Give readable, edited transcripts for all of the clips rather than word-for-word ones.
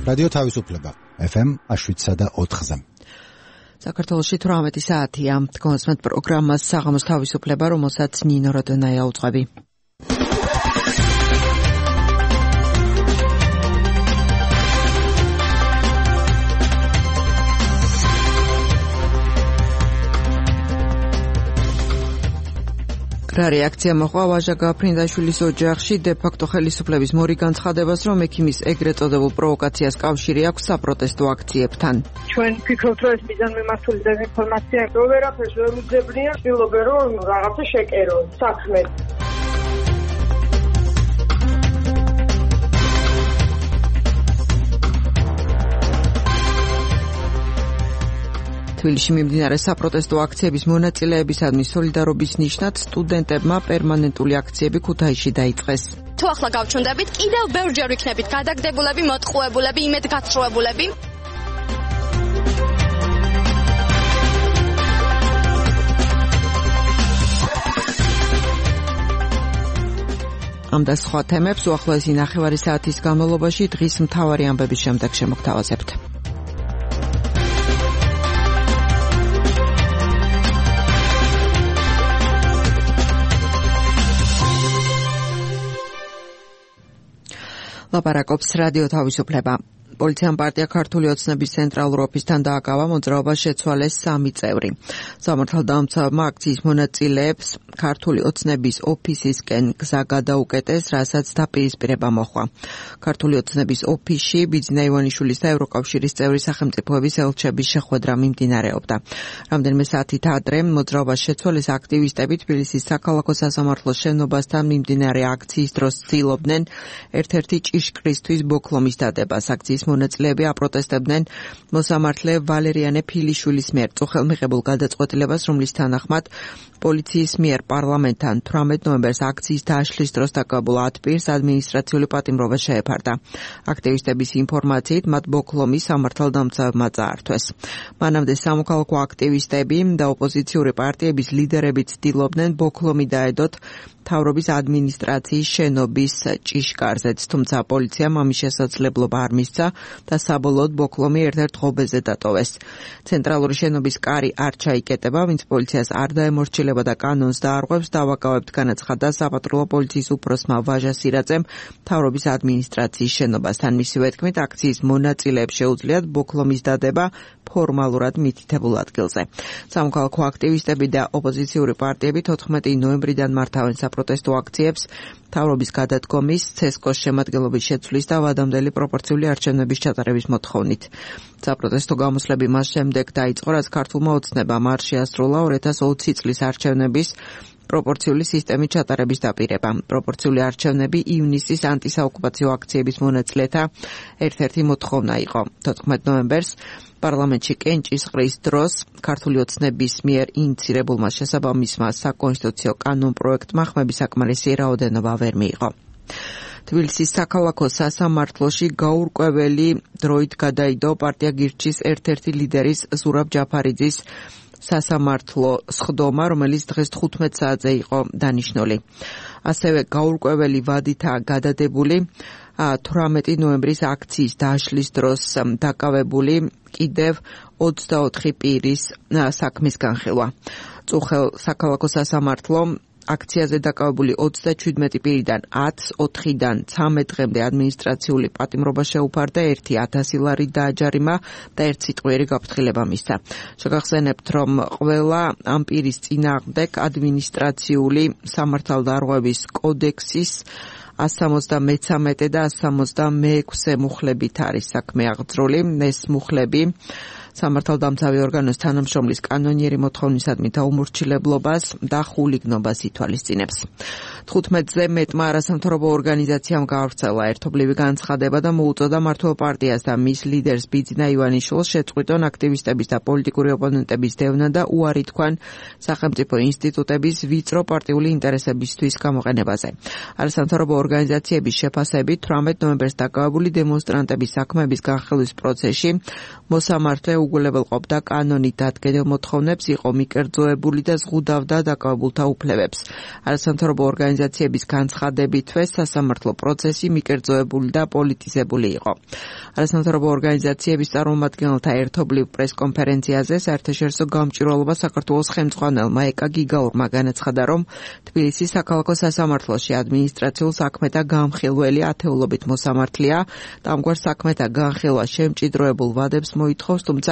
რადიო თავისუფლება FM 7.4-ზე. საქართველოში 18 საათია. კონსმეთ პროგრამას საღამოს თავისუფლება, რომელსაც ნინო როდონაია უძღვები. რა რეაქცია მოყვა ვაჟა გაფრინდაშვილის ოჯახში დე-ფაქტო ხელისუფლების მორი განცხადებას, რომ ექიმის ეგრეთ წოდებულ პროვოკაციას კავშირი აქვს საპროტესტო აქციებთან. ჩვენ ვფიქრობთ, რომ ეს მიზანმიმართული დეзинფორმაცია ვერაფერს ვერ უძებნია, ვცდილობენ რომ რაღაცა შეკერონ საქმე. თბილისში მიმდინარე საპროტესტო აქციების მონაწილეებისადმი სოლიდარობის ნიშნად სტუდენტებმა პერმანენტული აქციები ქუთაისში დაიწყეს. თუ ახლა გავჩნდებით, კიდევ ბევრჯერ ვიქნებით გადაგდებულები, მოტყუებულები, იმედგაცრუებულები. ამ და სხვა თემებს უახლოესი ნახევარი საათის განმავლობაში დღის მთავარი ამბების შემდეგ შემოგთავაზებთ. ლაპარაკობს რადიო თავისუფლება. პოლიციამ პარტია ქართული ოცნების ცენტრალურ ოფისთან დააკავა მოძრაობას შეცვალეს 3 წევრი. სამართალდამცავმა აქციის მონაწილეებს ქართული ოცნების ოფისისკენ გზა გადაუკეტეს, რასაც დაპირისპირება მოჰყვა. ქართული ოცნების ოფისში ბიძინა ივანიშვილის და ევროკავშირის წევრი სახელმწიფოების ელჩების შეხვედრა მიმდინარეობდა. რამდენიმე საათით ადრე მოძრაობას შეცვალეს აქტივისტები თბილისის საქალაქო სასამართლოს შენობასთან მიმდინარე აქციის დროს ცდილობდნენ ერთ-ერთი ჭიშკრისთვის ბოქლომის დადებას. აქციის მონაწილეები აპროტესტებდნენ მოსამართლე ვალერიანე ფილიშვილის მიერ წუხელმიღებულ გადაწყვეტილებას, რომლის თანახმად პოლიციის მიერ პარლამენტთან 18 ნოემბერს აქციის დაშლის დროს დაკავებულ 10 პირს ადმინისტრაციული პატიმრობა შეეფარდა. აქტივისტების ინფორმაციით მათ ბოქლომი სამართალდამცავმა წაართვეს. მანამდე სამოქალაქო აქტივისტები და ოპოზიციური პარტიების ლიდერები ცდილობდნენ ბოქლომი დაედოთ მთავრობის ადმინისტრაციის შენობის ჭიშკარზეც, თუმცა პოლიციამ ამის შესაძლებლობა არ მისცა და საბოლოოდ ბოქლომი ერთ-ერთ ღობეზე დატოვეს. ცენტრალური შენობის კარი არ ჩაიკეტება, ვინც პოლიციას არ დაემორჩილება და კანონს დაარღვევს, დავაკავებთ, განაცხადა საპატრულო პოლიციის უფროსმა ვაჟა სირაძემ მთავრობის ადმინისტრაციის შენობასთან. მისივე თქმით, აქციის მონაწილეებს შეუძლიათ ბოქლომის დადება ფორმალურად მითითებულ ადგილზე. სამოქალაქო აქტივისტები და ოპოზიციური პარტიები 14 ნოემბრიდან მართავენ საპროტესტო აქციებს მთავრობის გადადგომის, ცესკოს შემადგენლობის შეცვლის და ვადამდელი პროპორციული არჩევნების ჩატარების მოთხოვნით. საპროტესტო გამოსვლები მას შემდეგ დაიწყო, რაც ქართულმა ოცნებამ არ შეასრულა 2020 წლის არჩევნების პროპორციული სისტემის ჩატარების დაპირება. პროპორციული არჩევნები ივნისის ანტისაოკუპაციო აქციების მონაწილეთა ერთ-ერთი მოთხოვნა იყო. 14 ნოემბერს პარლამენტში კენჭისყრის დროს ქართული ოცნების მიერ ინიცირებულმა შესაბამისმა საკონსტიტუციო კანონპროექტმა ხმების საკმარისი რაოდენობა ვერ მიიღო. თბილისის საქალაქო სასამართლოში გაურკვეველი დროით გადაიდო პარტია გირჩის ერთ-ერთი ლიდერის ზურაბ ჯაფარიძის სასამართლო სხდომა, რომელიც დღეს 15 საათზე იყო დანიშნული. ასევე გაურკვეველი ვადითაა გადადებული 18 ნოემბრის აქციის დაშლის დროს დაკავებული კიდევ 24 პირის საქმის განხილვა. წუხელ საქალაქო სასამართლო აქციაზე დაკავებული 37 პირიდან 10, 4-დან 13 დღემდე ადმინისტრაციული პატიმრობა შეუფარდა, 1,000 ლარი დააჯარიმა და 1 სიტყვიერი გაფრთხილება მისცა. შეგახსენებთ, რომ ყველა ამ პირის წინააღმდეგ ადმინისტრაციული სამართალდარღვევის კოდექსის 173 და 176 მუხლებით არის საქმე აღძრული. ეს მუხლები სამართალდამცავი ორგანოს თანამშრომლის კანონიერი მოთხოვნისადმი დაუმორჩილებლობას და ხულიგნობას ითვალისწინებს. 15-ზე მეტმა არასამთავრობო ორგანიზაციამ გაავრცელა ერთობლივი განცხადება და მოუწოდა მართლ პარტიას და მის ლიდერს ბიძინა ივანიშვილს შეწყვიტონ აქტივისტების და პოლიტიკური ოპონენტების დევნა და უარი თქვან სახელმწიფო ინსტიტუტების ვიწრო პარტიული ინტერესებისთვის გამოყენებაზე. არასამთავრობო ორგანიზაციების შეფასებით 18 ნოემბერს დაკავებული დემონსტრანტების საქმეების განხილვის პროცესში მოსამართლე უგულებელყოფდა კანონით დადგენილ მოთხოვნებს, იყო მიკერძოებული და ზღუდავდა დაკავებულთა უფლებებს. არასამთავრობო ორგანიზაციების ორგანიზაციების განცხადებითვე სასამართლო პროცესი მიკერძოებული და პოლიტიზებული იყო. არასამთავრობო ორგანიზაციების წარმომადგენელთა ერთობლივ პრესკონფერენციაზე საერთაშორისო გამჭვირვალობა საქართველოს ხელმძღვანელმა ეკა გიგაურმა განაცხადა, რომ თბილისის საქალაქო სასამართლოში ადმინისტრაციულ საქმეთა განხილველი ათეულობით მოსამართლეა და ამგვარ საქმეთა განხილვა შემჭიდროებულ ვადებს მოითხოვს, თუმცა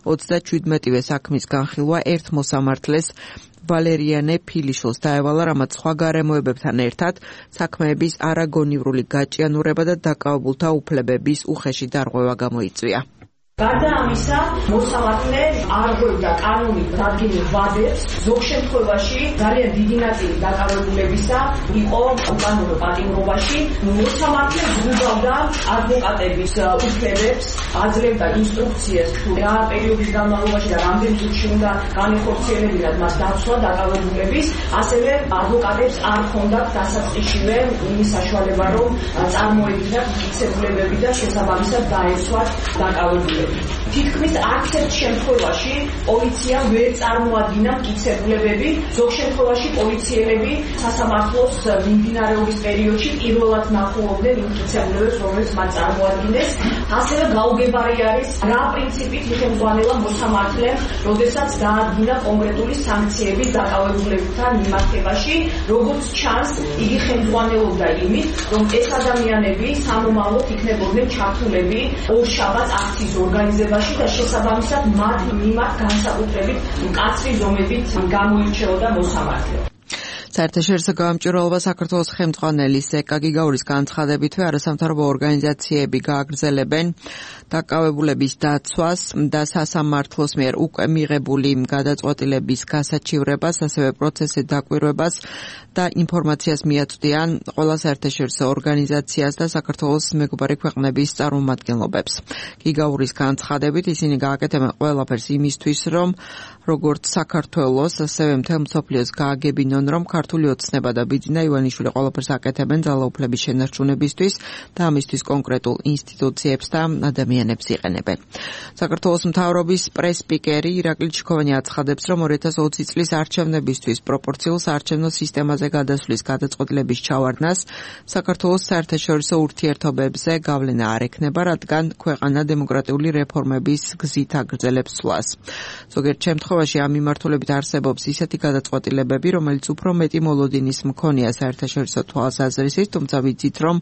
37-ვე საქმის განხილვა ერთ მოსამართლეს ვალერიანე ფილიშვილს დაევალა, რამაც სხვა გარემოებებთან ერთად საქმეების არაგონივრული გაჭიანურება და დაკავებულთა უფლებების უხეში დარღვევა გამოიწვია. გარდა ამისა, მოსამართლე არ ღვევდა კანონით დადგენილ ვადებს, ზოგ შემთხვევაში ძალიან დიდი ნაწილი დაკავებულებისა იყო უკანონო პატიმრობაში. მოსამართლე ზრუნავდა ადვოკატების უფლებებს, აძლევდა ინსტრუქციას თუ რა პერიოდის განმავლობაში და რამდენი წუთში უნდა განეხორციელებინათ მას დაცვა დაკავებულების, ასევე ადვოკატებს არ ჰქონდათ დასაწყისშივე იმის საშუალება, რომ წარმოედგინათ მტკიცებულებები და შესაბამისად დაეცვათ დაკავებულები. თითქმის არც ერთ შემთხვევაში პოლიცია ვერ წარმოადგინა მტკიცებულებები, ზოგ შემთხვევაში პოლიციელები სასამართლოს მიმდინარეობის პერიოდში პირველად ნახულობდნენ იმ მტკიცებულებებს, რომელიც მათ წარმოადგინეს. ასევე გაუგებარი არის, რა პრინციპით იხელმძღვანელა მოსამართლემ, როდესაც დაადგინა კონკრეტული სამქციების დაკავებულებებთან მიმართებაში, როგორც ჩანს, იგი ხელმძღვანელობდა იმით, რომ ეს ადამიანები სამომავლოდ იქნებოდნენ ჩართულები ორშაბათს აქციის ორგანიზებაში და შესაბამისად მათ მიმართ განსაკუთრებით მკაცრი ზომებით გამოირჩეოდა მოსამართლე. საერთაშორისო გამჭვირვალობა საქართველოს ხელმძღვანელის ეკა გიგაურის განცხადებითვე არასამთავრობო ორგანიზაციები გააგრძელებენ დაკავებულების დაცვას და სასამართლოს მიერ უკვე მიღებული გადაწყვეტილების გასაჩივრებას, ასევე პროცესის დაკვირვებას და ინფორმაციას მიაწვდიან ყველა საერთაშორისო ორგანიზაციას და საქართველოს მეგობარი ქვეყნების წარმომადგენლობებს. გიგაურის განცხადებით ისინი გააკეთებენ ყველაფერს იმისთვის, რომ როგორც საქართველოს, ასევე მთელ მსოფლიოს გააგებინონ, რომ ქართული ოცნება და ბიძინა ივანიშვილი ყველაფერს აკეთებენ ძალაუფლების შენარჩუნებისთვის და ამისთვის კონკრეტულ ინსტიტუციებს და ადამიანებს იყენებენ. საქართველოს მთავრობის პრეს-სპიკერი ირაკლი ჩიქოვანი აცხადებს, რომ 2020 წლის არჩევნებისთვის პროპორციულ საარჩევნო სისტემაზე გადასვლის გადაწყვეტილების ჩავარდნას საქართველოს საერთაშორისო ურთიერთობებზე გავლენა არ ექნება, რადგან ქვეყანა დემოკრატიული რეფორმების გზით აგრძელებს სვლას. ზოგიერთ შემთხვევაში ამ მიმართულებით არსებობს ისეთი გადაწყვეტილებები, რომელიც უფრო მეტი მოლოდინის მქონია საერთაშორისო თვალსაზრისით, თუმცა ვიცით, რომ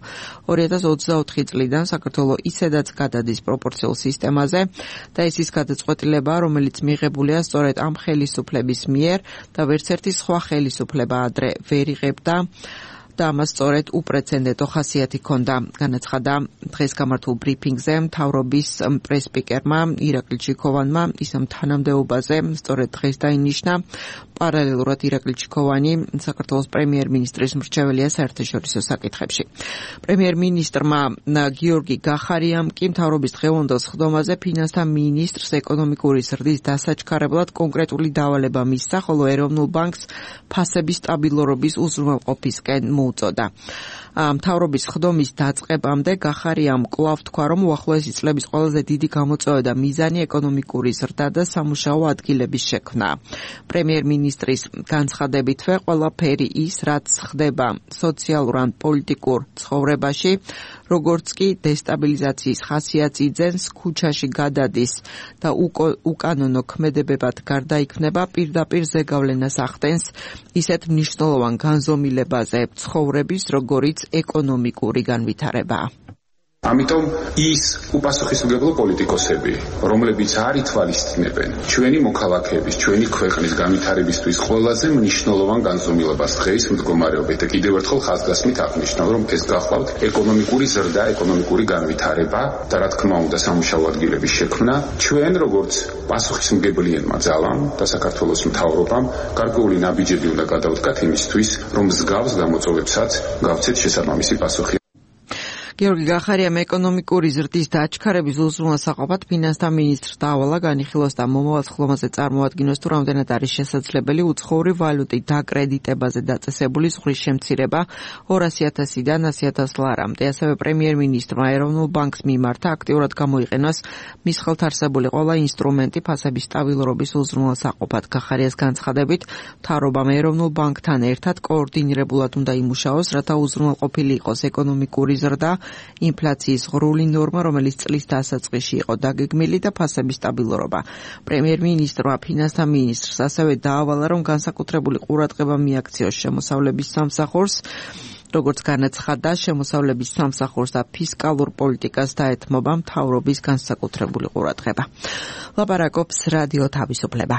2024 წლიდან საქართველო ისედაც გადადის პროპორციულ სისტემაზე და ეს ის გადაწყვეტილება, რომელიც მიღებულია სწორედ ამ ხელისუფლების მიერ და ვერც ერთი სხვა ხელისუფლება ადრე ვერ იღებდა და ამას სწორედ უპრეცედენტო ხასიათი ჰქონდა, განაცხადა დღეს გამართულ ბრიფინგზე მთავრობის პრეს-სპიკერმა ირაკლი ჩიქოვანმა. ის თანამდებობაზე სწორედ დღეს დაინიშნა. პარალელურად ირაკლი ჩიქოვანი საქართველოს პრემიერ-მინისტრის მრჩეველია საერთაშორისო საკითხებში. პრემიერ-მინისტრმა გიორგი გახარიამ კი მთავრობის დღევანდელ სხდომაზე ფინანსთა მინისტრს ეკონომიკური ზრდის დასაჩქარებლად კონკრეტული დავალება მისცა, ხოლო ეროვნულ ბანკს ფასების სტაბილურობის უზრუნველყოფისკენ მოუწოდა. მთავრობის სხდომის დაწყებამდე გახარიამ კვლავ თქვა, რომ უახლოესი წლების ყველაზე დიდი გამოწვევა და მიზანი ეკონომიკური ზრდა და სამუშაო ადგილების შექმნა. პრემიერ-მინისტრის განცხადებითვე ყველაფერი ის, რაც ხდება სოციალურ ან პოლიტიკურ ცხოვრებაში, როგორც კი დესტაბილიზაციის ხასიათს იძენს, ქუჩაში გადადის და უკანონო ქმედებებად გარდაიქმნება, პირდაპირ ზეგავლენას ახდენს ისეთ მნიშვნელოვან განზომილებაზე ცხოვრების, როგორიც ეკონომიკური განვითარებაა. ამიტომ ის უპასუხისმგებლო პოლიტიკოსები, რომლებიც არ ითვალისწინებენ ჩვენი მოქალაქეების, ჩვენი ქვეყნის განვითარებისთვის ყველაზე მნიშვნელოვან განზომილებას დღეის მდგომარეობით და კიდევ ერთხელ ხაზგასმით აღნიშნავ, რომ ეს გახლავთ ეკონომიკური ზრდა, ეკონომიკური განვითარება და რა თქმა უნდა სამუშაო ადგილების შექმნა, ჩვენ როგორც პასუხისმგებლიანმა ძალამ და საქართველოს მთავრობამ გარკვეული ნაბიჯები უნდა გადავდგათ იმისთვის, რომ მსგავს გამოწვევებსაც გავცეთ შესაბამისი პასუხი. გიორგი გახარიამ ეკონომიკური ზრდის დაჩქარების უზრუნველსაყოფად ფინანსთა მინისტრს დაავალა განიხილოს და მომავალ ხლომაზე წარმოადგინოს თუ რამდენად არის შესაძლებელი უცხოური ვალუტით დაკრედიტებაზე დაწესებული ზღვრის შემცირება 200,000-დან 100,000 ლარამდე. ასევე პრემიერ-მინისტრმა ეროვნულ ბანკს მიმართა აქტიურად გამოიყენოს მის ხელთ არსებული ყველა ინსტრუმენტი ფასების სტაბილურობის უზრუნველსაყოფად. გახარიას განცხადებით, მთავრობამ ეროვნულ ბანკთან ერთად კოორდინირებულად უნდა იმუშაოს, რათა უზრუნველყოფილი იყოს ეკონომიკური ზრდა, ინფლაციის ღრული ნორმა, რომელიც წლის დასაწყისში იყო დაგეგმილი და ფასების სტაბილურობა. პრემიერ-მინისტრმა ფინანსთა მინისტრს ასევე დაავალა, რომ განსაკუთრებული ყურადღება მიაქციოს შემოსავლების სამსახურს, როგორც განაცხადა, შემოსავლების სამსახურს და ფისკალურ პოლიტიკას დაეთმობა მთავრობის განსაკუთრებული ყურადღება. ლაპარაკობს რადიო თავისუფლება.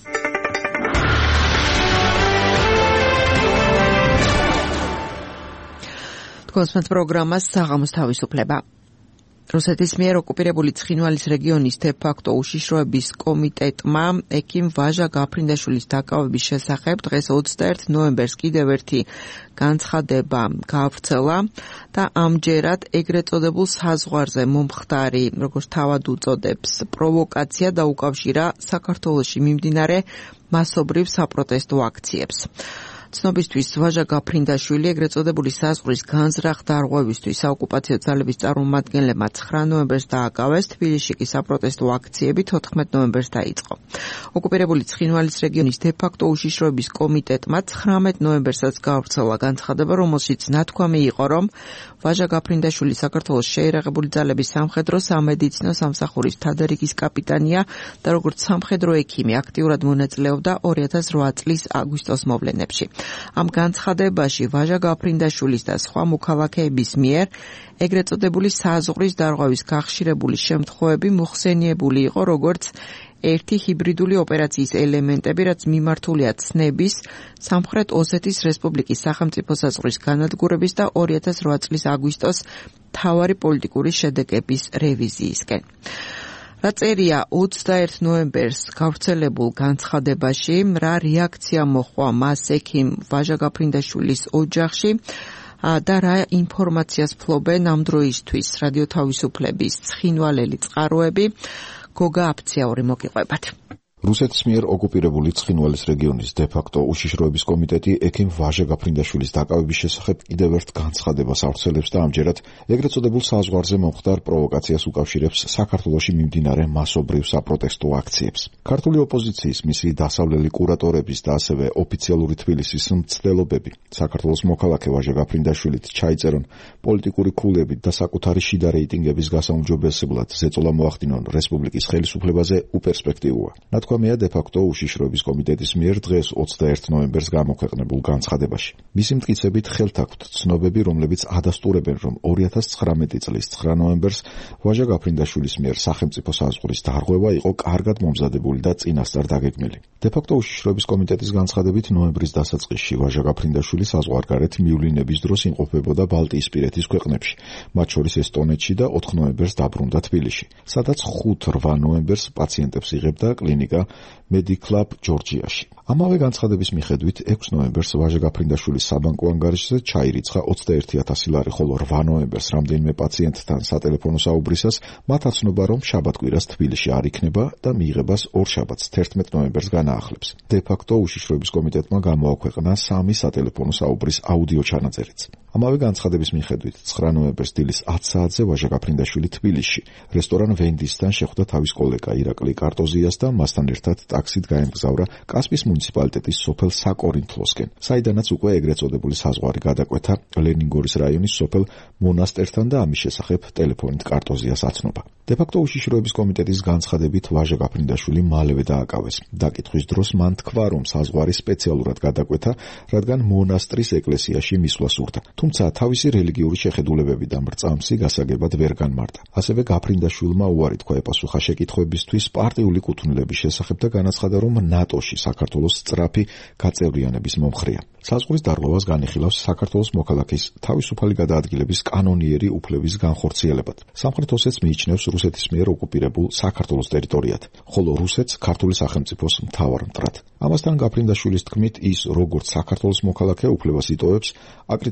კონსმეთ პროგრამას საღამოს თავისუფლება. რუსეთის მიერ ოკუპირებული ცხინვალის რეგიონის დე-ფაქტო უშიშროების კომიტეტმა ექიმ ვაჟა გაფრინდაშვილის დაკავების შესახებ დღეს 21 ნოემბერს კიდევ ერთი განცხადება გავრცელა და ამჯერად ეგრეთ წოდებულ საზღვარზე მომხდარი, როგორც თავად უწოდებს, პროვოკაცია დაუკავშირა საქართველოში მიმდინარე მასობრივ საპროტესტო აქციებს. ცნობისთვის ვაჟა გაფრინდაშვილი ეგრეთ წოდებული საზღვრის განზრახ დარღვევისთვის საოკუპაციო ძალების წარმომადგენლებმა 9 ნოემბერს დააკავეს, თბილისში კი საპროტესტო აქციები 14 ნოემბერს დაიწყო. ოკუპირებული ცხინვალის რეგიონის დე-ფაქტო უშიშროების კომიტეტმა 19 ნოემბერსაც გავრცელა განცხადება, რომელშიც ნათქვამი იყო, რომ ვაჟა გაფრინდაშვილი საქართველოს შეიარაღებული ძალების სამხედრო სამედიცინო სამსახურის თადარიგის კაპიტანია და როგორც სამხედრო ექიმი აქტიურად მონაწილეობდა 2008 წლის აგვისტოს მოვლენებში. ამ განცხადებაში ვაჟა გაფრინდაშვილის და სხვა მოქალაქეების მიერ ეგრეთ წოდებული საზღვრის დარღვევის გახშირებული შემთხვევები მოხსენიებული იყო როგორც ერთი ჰიბრიდული ოპერაციის ელემენტები, რაც მიმართულია ცნების, სამხრეთ ოსეთის რესპუბლიკის სახელმწიფო საზღვრის განადგურების და 2008 წლის აგვისტოს მთავარი პოლიტიკური შედეგების რევიზიისკენ. რა წერია 21 ნოემბერს გავრცელებულ განცხადებაში, რა რეაქცია მოჰყვა მას ექიმ ვაჟა გაფრინდაშვილის ოჯახში და რა ინფორმაციას ფლობენ ამ დროისთვის რადიო თავისუფლების ცხინვალელი წყაროები, გოგა აფციაური მოგიყვებათ. რუსეთის მიერ ოკუპირებული ცხინვალის რეგიონის დე-ფაქტო უშიშროების კომიტეტი ექიმ ვაჟა გაფრინდაშვილის დაკავების შესახებ კიდევ ერთ განცხადებას ავრცელებს და ამჯერად ეგრეთ წოდებულ საზღვარზე მომხდარ პროვოკაციას უკავშირებს საქართველოში მიმდინარე მასობრივ საპროტესტო აქციებს. ქართული ოპოზიციის მისი დასავლელი კურატორების და ასევე ოფიციალური თბილისის მცდელობები საქართველოს მოქალაქე ვაჟა გაფრინდაშვილით ჩაიწერონ პოლიტიკური ქულებით და საკუთარი შიდა რეიტინგების გასაუმჯობესებლად ზეწოლა მოახდინონ რესპუბლიკის ხელისუფლებაზე უპერსპექტივოა. ნათქვამია დე-ფაქტო უშიშროების კომიტეტის მიერ დღეს 21 ნოემბერს გამოქვეყნებულ განცხადებაში. მისი მტკიცებით ხელთ აქვთ ცნობები, რომლებიც ადასტურებენ, რომ 2019 წლის 9 ნოემბერს ვაჟა გაფრინდაშვილის მიერ სახელმწიფო საზღვრის დარღვევა იყო კარგად მომზადებული და წინასწარ დაგეგმილი. დე-ფაქტო უშიშროების კომიტეტის განცხადებით ნოემბრის დასაწყისში ვაჟა გაფრინდაშვილი საზღვარგარეთ მივლინების დროს იმყოფებოდა ბალტიისპირეთის ქვეყნებში, მათ შორის ესტონეთში და 4 ნოემბერს დაბრუნდა თბილისში, სადაც 5-8 ნოემბერს პაციენტებს იღებდა კლინიკა Mediclub ჯორჯიაში. ამავე განცხადების მიხედვით 6 ნოემბერს ვაჟა გაფრინდაშვილის საბანკო ანგარიშზე ჩაირიცხა 21,000 ლარი, ხოლო 8 ნოემბერს რამდენიმე პაციენტთან სატელეფონო საუბრისას მათ აცნობა, რომ შაბათ-კვირას თბილისში არ იქნება და მიიღებას ორ შაბათს 11 ნოემბერს განაახლებს. დე-ფაქტო უშიშროების კომიტეტმა გამოაქვეყნა 3 სატელეფონო საუბრის აუდიო ჩანაწერიც. ამავე განცხადების მიხედვით 9 ნოემბერს დილის 10 საათზე ვაჟა გაფრინდაშვილი თბილისში რესტორან ვენდისთან შეხვდა თავის კოლეგა ირაკლი კარტოზიას და მასთან ერთად ტაქსით გაემგზავრა კასპის მუნიციპალიტეტის სოფელ საკორინთლოსკენ, საიდანაც უკვე ეგრეთ წოდებული საზღვარი გადაკვეთა ლენინგორის რაიონის სოფელ მონასტერთან და ამის შესახებ ტელეფონით კარტოზიას აცნობა. დე-ფაქტო უშიშროების კომიტეტის განცხადებით ვაჟა გაფრინდაშვილი მალევე დააკავეს. დაკითხვის დროს მან თქვა, რომ საზღვარი სპეციალურად გადაკვეთა, რადგან მონასტრის ეკლესიაში მისვლა სურდა. თუმცა თავისი რელიგიური შეხედულებები და მრწამსი გასაგებად ვერ განმარტა. ასევე გაფრინდაშვილმა უარი თქვა ეპასუხა შეკითხვებისთვის პარტიული კუთვნილების შესახებ და განაცხადა, რომ ნატოში საქართველოს სწრაფი გაწევრიანების მომხრეა. საზღვრის დარღვევას განიხილავს საქართველოს მოქალაქის თავისუფალი გადაადგილების კანონიერი უფლების განხორციელებად. სამხრეთ ოსეთს მიიჩნევს რუსეთის მიერ ოკუპირებულ საქართველოს ტერიტორიად, ხოლო რუსეთს ქართული სახელმწიფოს მთავარ მტრად. ამასთან გაფრინდაშვილის თქმით, ის როგორც საქართველოს მოქალაქე უფლებას იტოვებს აკრიტიკოს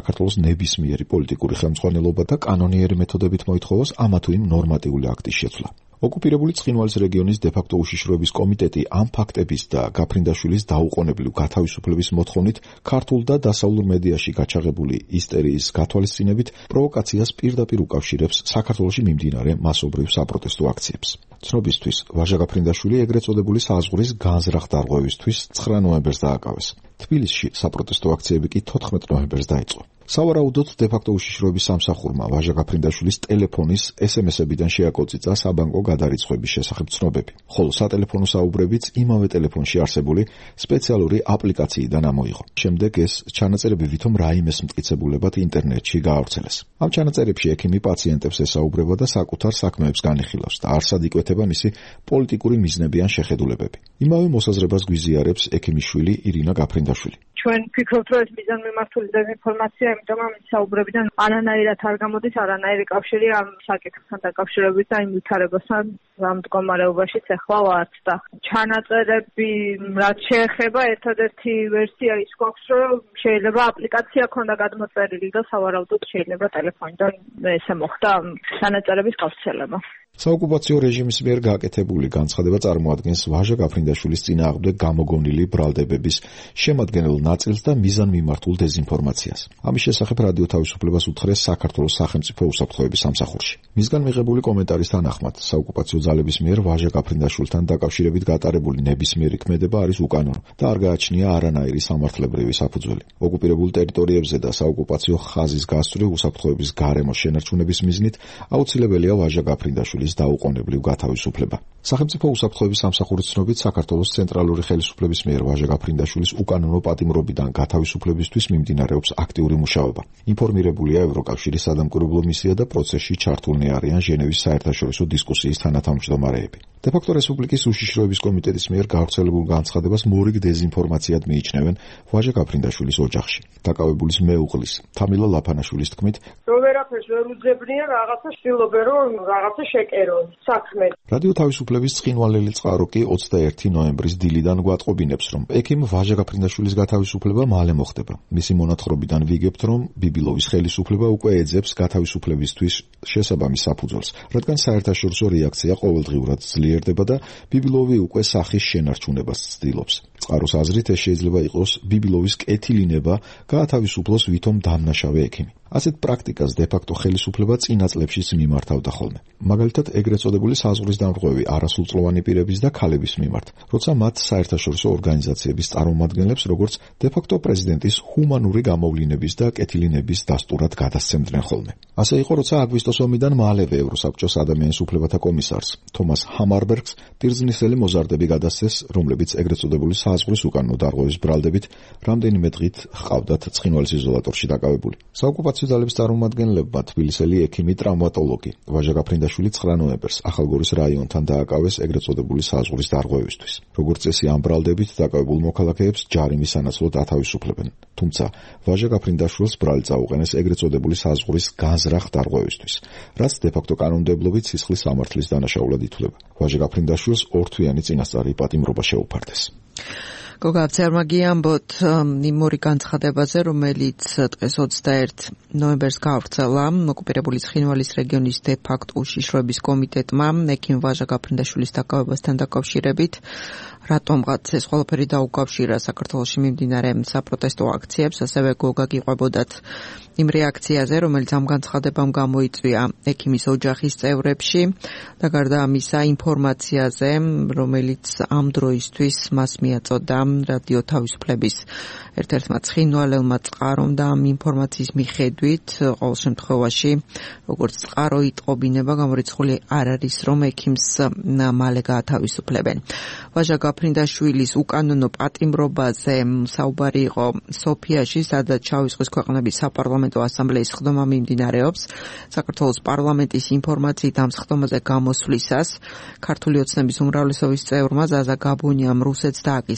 საქართველოს ნებისმიერი პოლიტიკური ხელმძღვანელობა და კანონიერი მეთოდებით მოითხოვოს ამა თუ იმ ნორმატიული აქტის შეცვლა. ოკუპირებული ცხინვალის რეგიონის დე-ფაქტო უშიშროების კომიტეტი ამ ფაქტების და გაფრინდაშვილის დაუყოვნებლივ გათავისუფლების მოთხოვნით ქართულ და დასავლურ მედიაში გაჩაღებული ისტერიის გათვალისწინებით პროვოკაციას პირდაპირ უკავშირებს საქართველოში მიმდინარე მასობრივ საპროტესტო აქციებს. ცნობისთვის, ვაჟა გაფრინდაშვილი ეგრეთ წოდებული საზღვრის განზრახ დარღვევისთვის 9 ნოემბერს დააკავეს. თბილისში საპროტესტო აქციები კი 14 ნოემბერს დაიწყო. სავარაუდოდ დე-ფაქტო უშიშროების სამსახურმა ვაჟა გაფრინდაშვილის ტელეფონის SMS-ებიდან შეაკოწიცა საბანკო გადარიცხვების შესახებ ცნობები, ხოლო სატელეფონო საუბრებიც იმავე ტელეფონში არსებული სპეციალური აპლიკაციიდან ამოიღო. შემდეგ ეს ჩანაწერები ვითომ რაიმეს მტკიცებულებად ინტერნეტში გაავრცელეს. ამ ჩანაწერებში ექიმი პაციენტებს ესაუბრება და საკუთარ საქმეებს განიხილავს და არსად იკვეთება მისი პოლიტიკური მიზნები ან შეხედულებები. იმავე მოსაზრებას გვიზიარებს ექიმის შვილი ირინა გაფრინდაშვილი. ჩვენ ვფიქრობთ, რომ ეს მიზანმიმართული დეзинფორმაცია, იმიტომ რომ ამ საუბრებიდან არანაირად არ გამოდის არანაირი კავშირი ამ საკითხთან დაკავშირებით და იმ ვითარებასთან ამ მდგომარეობაშიც ახლა ვართ და ჩანაწერები რაც შეეხება ერთადერთი ვერსია ის გვაქვს, რომ შეიძლება აპლიკაცია ქონდა გადმოწერილი და სავარაუდოდ შეიძლება ტელეფონიდან ესე მოხდა ჩანაწერების გავრცელება. საოკუპაციო რეჟიმის მიერ გაკეთებული განცხადება წარმოადგენს ვაჟა გაფრინდაშვილის წინააღმდეგ გამოგონილი ბრალდებების შემადგენელ ნაწილს და მიზანმიმართულ დეзинფორმაციას. ამის შესახებ რადიო თავისუფლებას უთხრეს საქართველოს სახელმწიფო უსაფრთხოების სამსახურში. მისგან მიღებული კომენტარის თანახმად, საოკუპაციო ძალების მიერ ვაჟა გაფრინდაშვილთან დაკავშირებით გატარებული ნებისმიერი ქმედება არის უკანონო და არ გააჩნია არანაირი სამართლებრივი საფუძველი. ოკუპირებულ ტერიტორიებზე და საოკუპაციო ხაზის გასწვრივ უსაფრთხოების გარემოს შენარჩუნების მიზნით აუცილებელია ვაჟა გაფრინდაშვილის დაუყოვნებლივ გათავისუფლება. სახელმწიფო უსაფრთხოების სამსახურის ცნობით, საქართველოს ცენტრალური ხელისუფლების მიერ ვაჟა გაფრინდაშვილის უკანონო პატიმრობიდან გათავისუფლებისთვის მიმდინარეობს აქტიური მუშაობა. ინფორმირებულია ევროკავშირის სადამკვირვებლო მისია და პროცესში ჩართულნი არიან ჟენევის საერთაშორისო დისკუსიის თანათავმჯდომარეები. დე-ფაქტო რესპუბლიკის უშიშროების კომიტეტის მიერ გავრცელებულ განცხადებას მორიგ დეзинფორმაციად მიიჩნევენ ვაჟა გაფრინდაშვილის ოჯახში. დაკავებულის მეუღლის თამილა ლაფანაშვილის თქმით, რომ ვერაფერს ვერ უძებნია, რაღაცა შვილობენ, რომ რაღაცა შეკერონ საქმე. რადიო თავისუფლების ცხინვალელი წყარო კი 21 ნოემბრის დილიდან გვატყობინებს, რომ ექიმ ვაჟა გაფრინდაშვილის გათავისუფლება მალე მოხდება. მისი მონათხრობიდან ვიგებთ, რომ ბიბილოვის ხელისუფლება უკვე ეძებს გათავისუფლებისთვის შესაბამის საფუძველს, რადგან საერთაშორისო რეაქცია ყოველდღიურად ძლიერდება და ბიბილოვი უკვე სახის შენარჩუნებას ცდილობს. წყაროს აზრით ეს შეიძლება იყოს ბიბილოვის კეთილინება გაათავისუფლოს ვითომ დამნაშავე ექიმი. ასეთ პრაქტიკას დე-ფაქტო ხელისუფლება წინა წლებშიც მიმართავდა ხოლმე. მაგალითად, ეგრეთ წოდებული საზღვრის დამრღვევი არასრულწლოვანი პირების და ქალების მიმართ, როცა მათ საერთაშორისო ორგანიზაციების წარმომადგენლებს როგორც დე-ფაქტო პრეზიდენტის ჰუმანური გამოვლინების და კეთილინების დასტურად გადასცემდნენ ხოლმე. ასე იყო, როცა აგვისტოს ომიდან მალევე ევროსაბჭოს ადამიანის უფლებათა კომისარს თომას ჰამარბერგს ტირზნისელი მოზარდები გადასცეს, რომლებიც ეგრეთ წოდებული საზღვრის უკანონო დარღვევის ბრალდებით რამდენიმე დღით ჰყავდათ ცხინვალის იზოლატორში დაკავებული. საოკუპაციო ძალების წარმომადგენლებმა თბილისელი ექიმი ტრავმატოლოგი ვაჟა გაფრინდაშვილი 9 ნოემბერს ახალგორის რაიონთან დააკავეს ეგრეთ წოდებული საზღვრის დარღვევისთვის. როგორც წესი, ამ ბრალდებით დაკავებულ მოქალაქეებს ჯარიმის სანაცვლოდ ათავისუფლებენ. თუმცა ვაჟა გაფრინდაშვილს ბრალი წაუყენეს ეგრეთ წოდებული საზღვრის განზრახ დარღვევისთვის, რაც დე-ფაქტო კანონმდებლობით სისხლის სამართლის დანაშაულად ითვლება. ვაჟა გაფრინდაშვილს ორთვიანი წინასწარი პატიმრობა შეუფარდეს. გოგაბცერმა გიამბოთ იმ ორი განცხადებაზე, რომელიც დღეს 21 ნოემბერს გავრცელა ოკუპირებული ცხინვალის რეგიონის დე-ფაქტო უშიშროების კომიტეტმა ექიმ ვაჟა გაფრინდაშვილის დაკავებასთან დაკავშირებით, რატომღაც ეს ყველაფერი დაუკავშირა საქართველოში მიმდინარე საპროტესტო აქციებს, ასევე გოგა გიყვებოდათ იმ რეაქციაზე, რომელიც ამ განცხადებამ გამოიწვია ექიმის ოჯახის წევრებში და გარდა ამისა ინფორმაციაზე, რომელიც ამ დროისთვის მას მიაწოდა რადიო თავისუფლების ერთ-ერთმა ცხინვალელმა წყარომ და ამ ინფორმაციის მიხედვით, ყოველ შემთხვევაში, როგორც წყარო იტყობინება, გამორიცხული არ არის, რომ ექიმს მალე გაათავისუფლებენ. ვაჟა გაფრინდაშვილის უკანონო პატიმრობაზე საუბარი იყო სოფიაში, სადაც შავი ზღვის ქვეყნების საპარლამენტო ასამბლეის ხდომა მიმდინარეობს. საქართველოს პარლამენტის ინფორმაციით ამ ხდომაზე გამოსვლისას ქართული ოცნების უმრავლესობის წევრმა ზაზა გაბუნიამ რუსეთს დააკისრა პასუხი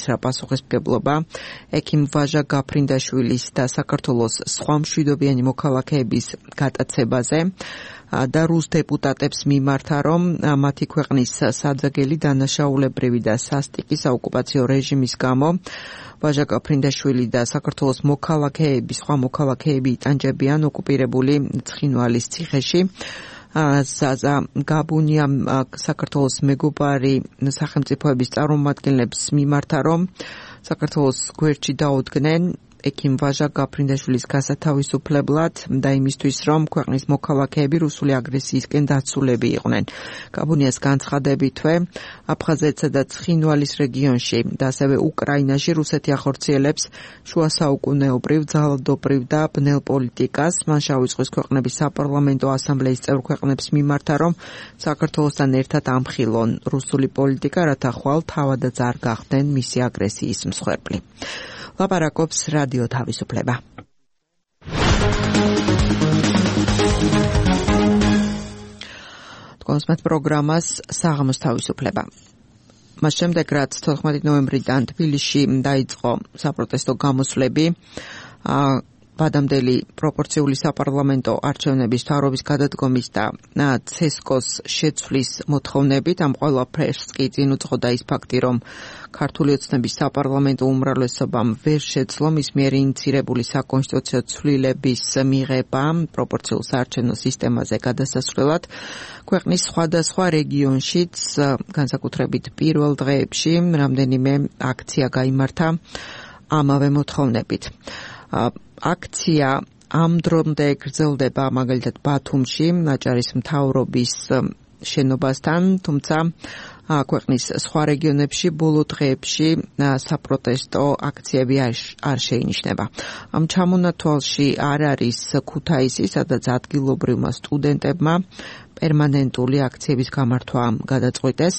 პასუხისმგებლობა ექიმ ვაჟა გაფრინდაშვილის და საქართველოს სხვა მშვიდობიანი მოქალაქეების გატაცებაზე და რუს დეპუტატებს მიმართა, რომ მათი ქვეყნის საძაგელი დანაშაულებრივი და სასტიკი საოკუპაციო რეჟიმის გამო ვაჟა გაფრინდაშვილი და საქართველოს სხვა მოქალაქეები იტანჯებიან ოკუპირებული ცხინვალის ციხეში. ზაზა გაბუნია საქართველოს მეგობარი სახელმწიფოების წარმომადგენლებს მიმართა, რომ საქართველოს გვერდში დაუდგნენ ექიმ ვაჟა გაფრინდაშვილის გასათავისუფლებლად და იმისთვის, რომ ქვეყნის მოქალაქეები რუსული აგრესიისკენ დაცულები იყვნენ. გაბუნიას განცხადებითვე აფხაზეთსა და ცხინვალის რეგიონში და ასევე უკრაინაში რუსეთი ახორციელებს შუა საუკუნეობრივ, ძალადობრივ და ბნელ პოლიტიკას. მან შავი ზღვის ქვეყნების საპარლამენტო ასამბლეის წევრ ქვეყნებს მიმართა, რომ საქართველოსთან ერთად ამხილონ რუსული პოლიტიკა, რათა ხვალ თავადაც არ გახდნენ მისი აგრესიის მსხვერპლი. ლაპარაკობს რადიო თავისუფლება. კონსმეთ პროგრამას საღამოს თავისუფლება. მას შემდეგ, რაც 14 ნოემბრიდან თბილისში დაიწყო საპროტესტო გამოსვლები, ვადამდელი პროპორციული საპარლამენტო არჩევნების მთავრობის გადადგომის და ცესკოს შეცვლის მოთხოვნებით, ამ ყველაფერს კი წინ უძღოდა ის ფაქტი, რომ ქართული ოცნების საპარლამენტო უმრავლესობამ ვერ შეძლო მის მიერ ინიცირებული საკონსტიტუციო ცვლილების მიღება პროპორციულ საარჩევნო სისტემაზე გადასასვლელად. ქვეყნის სხვადასხვა რეგიონშიც, განსაკუთრებით პირველ დღეებში, რამდენიმე აქცია გაიმართა ამავე მოთხოვნებით. აქცია ამ დრომდე გრძელდება მაგალითად ბათუმში, აჭარის მთავრობის შენობასთან, თუმცა ქვეყნის სხვა რეგიონებში ბოლო დღეებში საპროტესტო აქციები არ შეინიშნება. ამ ჩამონათვალში არ არის ქუთაისი, სადაც ადგილობრივმა სტუდენტებმა პერმანენტული აქციების გამართვა გადაწყვიტეს.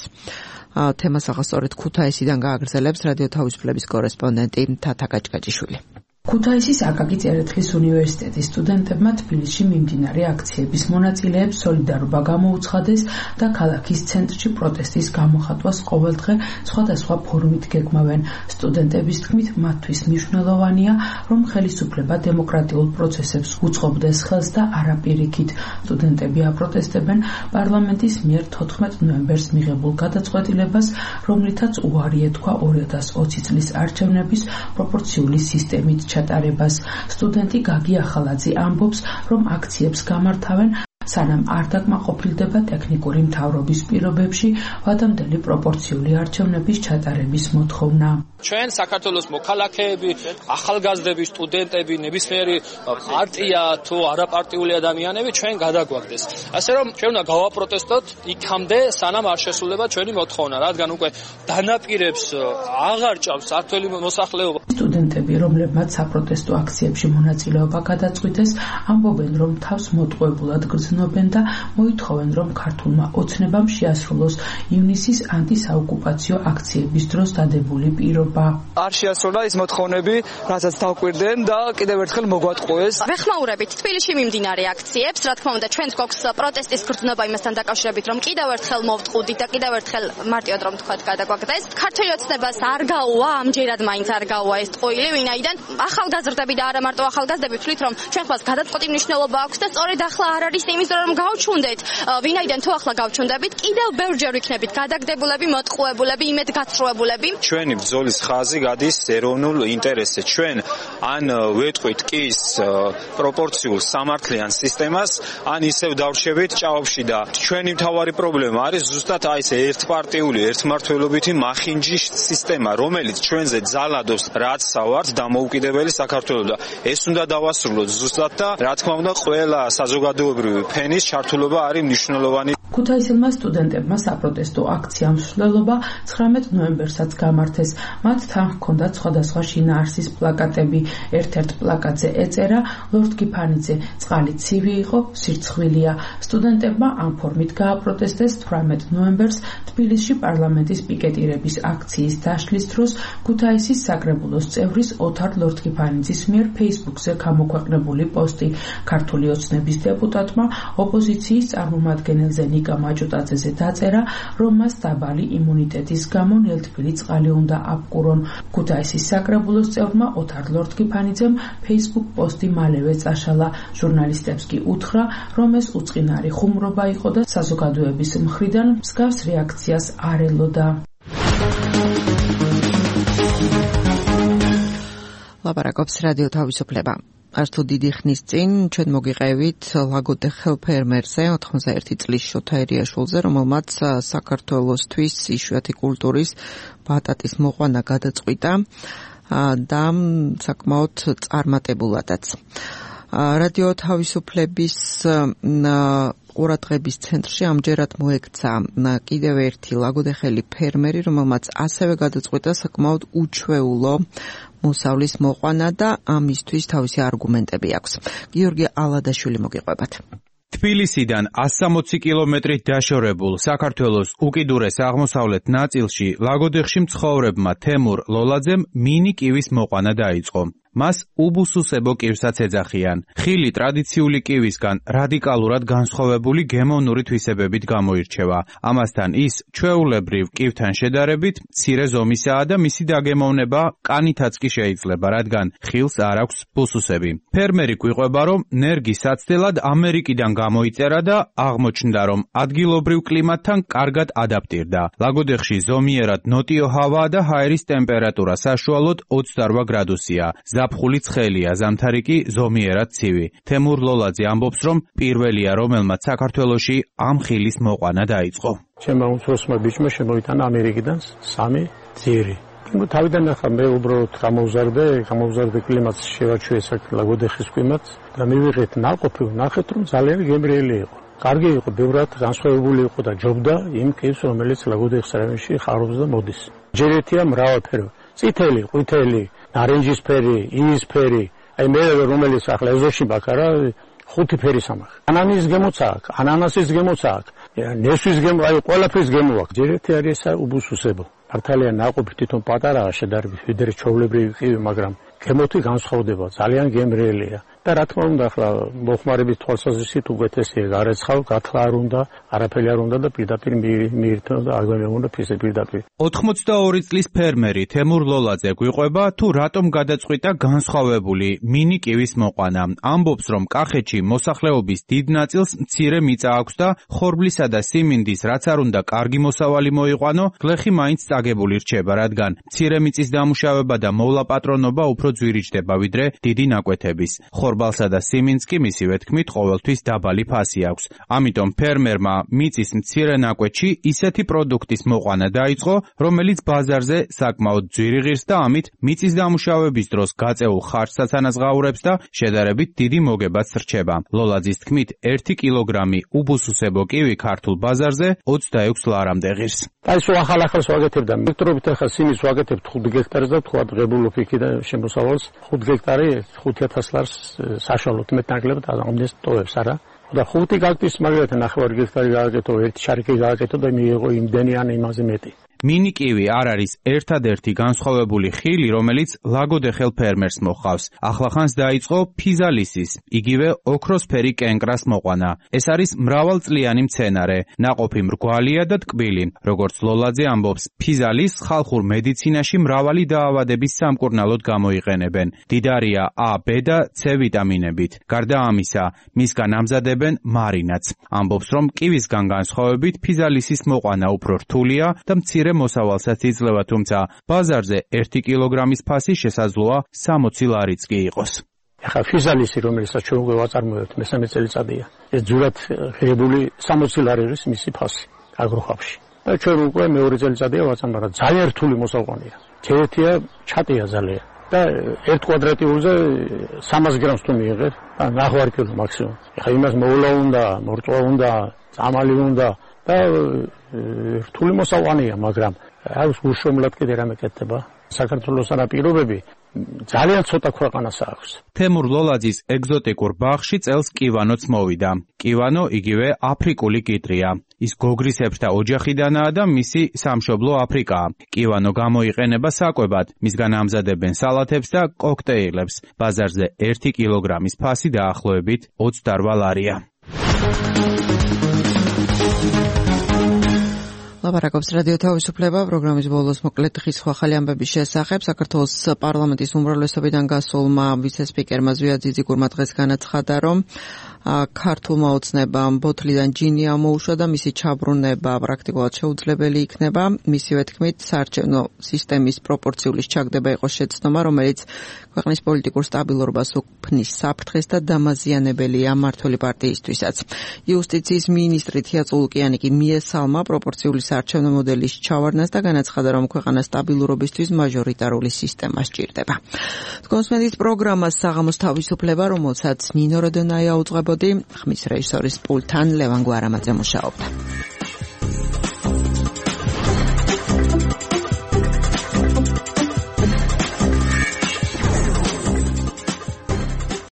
თემას ახასწორედ ქუთაისიდან გააგრძელებს რადიო თავისუფლების კორესპონდენტი თათა კაჭკაჭიშვილი. ქუთაისის აკაკი წერეთლის უნივერსიტეტის სტუდენტებმა თბილისში მიმდინარე აქციების მონაწილეებს სოლიდარობა გამოუცხადეს და ქალაქის ცენტრში პროტესტის გამოხატვას ყოველდღე სხვადასხვა ფორმით გეგმავენ. სტუდენტების თქმით, მათთვის მნიშვნელოვანია, რომ ხელისუფლება დემოკრატიულ პროცესებს უწყობდეს ხელს და არა პირიქით. სტუდენტები აპროტესტებენ პარლამენტის მიერ 14 ნოემბერს მიღებულ გადაწყვეტილებას, რომლითაც უარი ეთქვა 2020 წლის არჩევნების პროპორციული სისტემით ჩატარებას. სტუდენტი გაგი ახალაძე ამბობს, რომ აქციებს გამართავენ, სანამ არ დაკმაყოფილდება ტექნიკური მთავრობის პირობებში ვადამდელი პროპორციული არჩევნების ჩატარების მოთხოვნა. ჩვენ საქართველოს მოქალაქეები, ახალგაზრდები, სტუდენტები, ნებისმიერი პარტია თუ არაპარტიული ადამიანები ჩვენ გადაგვაგდეს. ასე რომ ჩვენ უნდა გავაპროტესტოთ იქამდე, სანამ არ შესრულდება ჩვენი მოთხოვნა, რადგან უკვე დანაპირებს აღარ ჭამს ქართული მოსახლეობა. სტუდენტები, რომლებმაც საპროტესტო აქციებში მონაწილეობა გადაწყვიტეს, ამბობენ, რომ თავს მოტყუებულად გრძნობენ და მოითხოვენ, რომ ქართულმა ოცნებამ შეასრულოს ივნისის ანტისაოკუპაციო აქციების დროს დადებული პირობა. არ შეასრულა ის მოთხოვნები, რასაც დავკვირდნენ და კიდევ ერთხელ მოგვატყუეს. ვეხმაურებით თბილისში მიმდინარე აქციებს, რა თქმა უნდა, ჩვენს გვაქვს პროტესტის გრძნობა იმასთან დაკავშირებით, რომ კიდევ ერთხელ მოვტყუდით და კიდევ ერთხელ მარტივად რომ თქვა გადაგვაგდეს. ქართული ოცნებას არ გაუვა, ამჯერად მაინც არ გაუვა ეს ტყუილი, ვინაიდან ახალგაზრდები და არა მარტო ახალგაზრდები თვლით, რომ ჩვენ ხმას გადაწყვეტი მნიშვნელობა აქვს და სწორედ ახლა არ არის იმის რომ გავჩვუნდეთ, ვინაიდან თუ ახლა გავჩვუნდებით, კიდევ ბევრჯერ ვიქნებით გადაგდებულები, მოტყუებულები, იმედგაცრუებულები. ჩვენი ბრძოლის ხაზი გადის ეროვნულ ინტერესზე. ჩვენ ან ვეტყვით კი ის პროპორციულ სამართლიან სისტემას, ან ისევ დავრჩებით ჭაობში და ჩვენი მთავარი პრობლემა არის ზუსტად აი ეს ერთპარტიული, ერთმართველობითი მახინჯი სისტემა, რომელიც ჩვენზე ძალადობს რაც სავართ დამოუკიდებელი საქართველოს და ეს უნდა დავასრულოთ ზუსტად და რა თქმა უნდა ყველა საზოგადოებრივი ფენის ჩართულობა არის მნიშვნელოვანი. ქუთაისელმა სტუდენტებმა საპროტესტო აქცია მსვლელობა 19 ნოემბერსაც გამართეს. მათ თან ჰქონდათ სხვადასხვა შინაარსის პლაკატები. ერთ-ერთ პლაკატზე ეწერა ლორდ გიფანიძე, წყალი ცივი იყო, სირცხვილია. სტუდენტებმა ამ ფორმით გააპროტესტეს 18 ნოემბერს თბილისში პარლამენტის პიკეტირების აქციის დაშლის დროს ქუთაისის საკრებულოს წევრის ოთარ ლორდ გიფანიძის მიერ Facebook-ზე გამოქვეყნებული პოსტი. ქართული ოცნების დეპუტატმა ოპოზიციის წარმომადგენელზე ნიკ მონიკა მაჭუტაძეზე დაწერა, რომ მას დაბალი იმუნიტეტის გამო ნელთბილი წყალი უნდა აბკურონ. ქუთაისის საკრებულოს წევრმა ოთარ ლორთქიფანიძემ Facebook პოსტი მალევე წაშალა. ჟურნალისტებს კი უთხრა, რომ ეს უწყინარი ხუმრობა იყო და საზოგადოების მხრიდან მსგავს რეაქციას არ ელოდა. ლაპარაკობს რადიო თავისუფლება. არ თუ დიდი ხნის წინ ჩვენ მოგიყევით ლაგოდეხელ ფერმერზე 91 წლის შოთა ერიაშვილზე, რომელმაც საქართველოსთვის იშვიათი კულტურის ბატატის მოყვანა გადაწყვიტა და საკმაოდ წარმატებულადაც. რადიო თავისუფლების ყურადღების ცენტრში ამჯერად მოექცა კიდევ ერთი ლაგოდეხელი ფერმერი, რომელმაც ასევე გადაწყვიტა საკმაოდ უჩვეულო მოსავლის მოყვანა და ამისთვის თავისი არგუმენტები აქვს. გიორგი ალადაშვილი მოგიყვებათ. თბილისიდან 160 კილომეტრით დაშორებულ საქართველოს უკიდურეს აღმოსავლეთ ნაწილში ლაგოდეხში მცხოვრებმა თემურ ლოლაძემ მინი კივის მოყვანა დაიწყო. მას უბუსუსებო კივსაც ეძახიან. ხილი ტრადიციული კივისგან რადიკალურად განსხვავებული გემოვნური თვისებებით გამოირჩევა. ამასთან ის ჩვეულებრივ კივთან შედარებით მცირე ზომისაა და მისი დაგემოვნება კანითაც კი შეიძლება, რადგან ხილს არ აქვს ბუსუსები. ფერმერი გვიყვება, რომ ნერგი საცდელად ამერიკიდან გამოიწერა და აღმოჩნდა, რომ ადგილობრივ კლიმატთან კარგად ადაპტირდა. ლაგოდეხში ზომიერად ნოტიო ჰავაა და ჰაერის ტემპერატურა საშუალოდ 28 გრადუსია. ზაფხული ცხელია, ზამთარი კი ზომიერად ცივი. თემურ ლოლაძე ამბობს, რომ პირველია, რომელმაც საქართველოში ამ ხილის მოყვანა დაიწყო. ჩემმა უმცროსმა ბიჭმა შემოიტანა ამერიკიდან 3 ძირი. თავიდან ახლა მე უბრალოდ გამოვზარდე კლიმატს შევაჩვიეს ლაგოდეხის კლიმატს და მივიღეთ ნაყოფი, ვნახეთ, რომ ძალიან გემრიელი იყო. კარგი იყო, ბევრად განსხვავებული იყო და ჯობდა იმ კივს, რომელიც ლაგოდეხის რაიონში ხარობს და მოდის. ჯერეთია მრავალფერო. წითელი, ყვითელი, ნარინჯისფერი, იისფერი, აი მე რომელიც ახლა ეზოში ბაქარა 5 ფერის ამახ. ანანისის გემოც აქვს, ანანასის გემოც აქვს, ნესვის გემო, აი ყველაფრის გემო აქვს. ჯერეთი არის უბუსუსებო. მართალია ნაყოფი თვითონ პატარაა შედარებით ვიდრე ჩვეულებრივი კივი, მაგრამ გემოთი განსხვავდება, ძალიან გემრიელია. და რა თქმა უნდა, ახლა მოხმარების თვალსაზრისით უგეთესია გარეცხავ, გათლა არ უნდა, არაფერი არ უნდა და პირდაპირ მიირთმევ და აგვემეუნდა პირდაპირ. 82 წლის ფერმერი თემურ ლოლაძე გვიყვება, თუ რატომ გადაწყვიტა განსხვავებული მინი კივის მოყვანა. ამბობს, რომ კახეთში მოსახლეობის დიდ ნაწილს მცირე მიწა აქვს და ხორბლისა და სიმინდის რაც არ უნდა კარგი მოსავალი მოიყვანო, გლეხი მაინც წაგებული რჩება, რადგან მცირე მიწის დამუშავება და მოვლაპატრონობა უფრო ძვირიჭდება ვიდრე დიდი ნაკვეთების. ხორბალსა და სიმინდს კი მისივე თქმით ყოველთვის დაბალი ფასი აქვს. ამიტომ ფერმერმა მიწის მცირე ნაკვეთში ისეთი პროდუქტის მოყვანა დაიწყო, რომელიც ბაზარზე საკმაოდ ძვირი ღირს და ამით მიწის დამუშავების დროს გაწეულ ხარჯსაც ანაზღაურებს და შედარებით დიდი მოგებაც რჩება. ლოლაძის თქმით, 1 კილოგრამი უბუსუსებო კივი ქართულ ბაზარზე 26 ლარამდე ღირს. აი სულ ახალ-ახალს ვაგეთებ და მეთრობით ახლა სიმის ვაგეთებ 5 გექტარს და თქვა ღებულობ იქიდან შემოსავალს 5 გექტარი 5000 ლარს საშუალოდ მეტნაკლებად ამდეს ტოვებს არა და 5 გაქტრის მაგალითად 9 გექტარი გააკეთო, 1 შარიკი გააკეთო და მიიღო იმდენი ან იმაზე მეტი. მინი კივი არ არის ერთადერთი განსხვავებული ხილი, რომელიც ლაგოდეხელ ფერმერს მოჰყავს. ახლახანს დაიწყო ფიზალისის, იგივე ოქროსფერი კენკრას მოყვანა. ეს არის მრავალწლიანი მცენარე, ნაყოფი მრგვალია და ტკბილი. როგორც ლოლაძე ამბობს, ფიზალის ხალხურ მედიცინაში მრავალი დაავადების სამკურნალოდ გამოიყენებენ. დიდარია A, B და C ვიტამინებით. გარდა ამისა, მისგან ამზადებენ მარინაც. ამბობს, რომ კივისგან განსხვავებით ფიზალისის მოყვანა უფრო რთულია და მცირე მოსავალსაც იძლევა, თუმცა ბაზარზე 1 კილოგრამის ფასი შესაძლოა 60 ლარიც კი იყოს. ახლა ფიზალისი, რომელსაც ჩვენ უკვე ვაწარმოებთ მესამე წელიწადია, ეს ძურად ღირებული 60 ლარი არის მისი ფასი აგროხავში. და ჩვენ უკვე მეორე წელიწადია ვაწარმოებთ, ძალიან რთული მოსაყვანია. ჯერეთია ჩატია ძალიან. და 1 კვადრატიულზე 300 გრამს თუ მიიღებ, ნახევარ კილო მაქსიმუმ. ახლა იმას მოვლა უნდა, მორწვა უნდა, წამალი უნდა და რთული მოსაყვანია, მაგრამ აქვს უშრომლად კიდე რამე კეთდება. საქართველოს ანაპირობები ძალიან ცოტა ქვეყანას აქვს. თემურ ლოლაძის ეგზოტიკურ ბაღში წელს კივანოც მოვიდა. კივანო იგივე აფრიკული კიტრია. ის გოგრისებრთა ოჯახიდანაა და მისი სამშობლო აფრიკაა. კივანო გამოიყენება საკვებად, მისგან ამზადებენ სალათებს და კოქტეილებს. ბაზარზე 1 კილოგრამის ფასი დაახლოებით 28 ლარია. ლაპარაკობს რადიო თავისუფლება პროგრამის ბოლოს მოკლედ დღის ახალი ამბების შესახებ. საქართველოს პარლამენტის უმრავლესობიდან გასულმა ვიცე-სპიკერმა ზვია ძიძიგურმა დღეს განაცხადა, რომ ქართულმა ოცნებამ ბოთლიდან ჯინი ამოუშვა და მისი ჩაბრუნება პრაქტიკულად შეუძლებელი იქნება. მისივე თქმით, საარჩევნო სისტემის პროპორციული ჩაგდება იყო შეცდომა, რომელიც ქვეყნის პოლიტიკურ სტაბილურობას უქმნის საფრთხეს და დამაზიანებელია მმართველი პარტიისთვისაც. იუსტიციის მინისტრი თია წულუკიანი კი მიესალმა პროპორციული საარჩევნო მოდელის ჩავარდნას და განაცხადა, რომ ქვეყანა სტაბილურობისთვის მაჟორიტარული სისტემა სჭირდება. კონსმენდის პროგრამას საღამოს თავისუფლება, რომელსაც ნინო როდონაია უძღვებოდა, ხმის რეჟისორის პულტთან ლევან გვარამაძე მუშაობდა.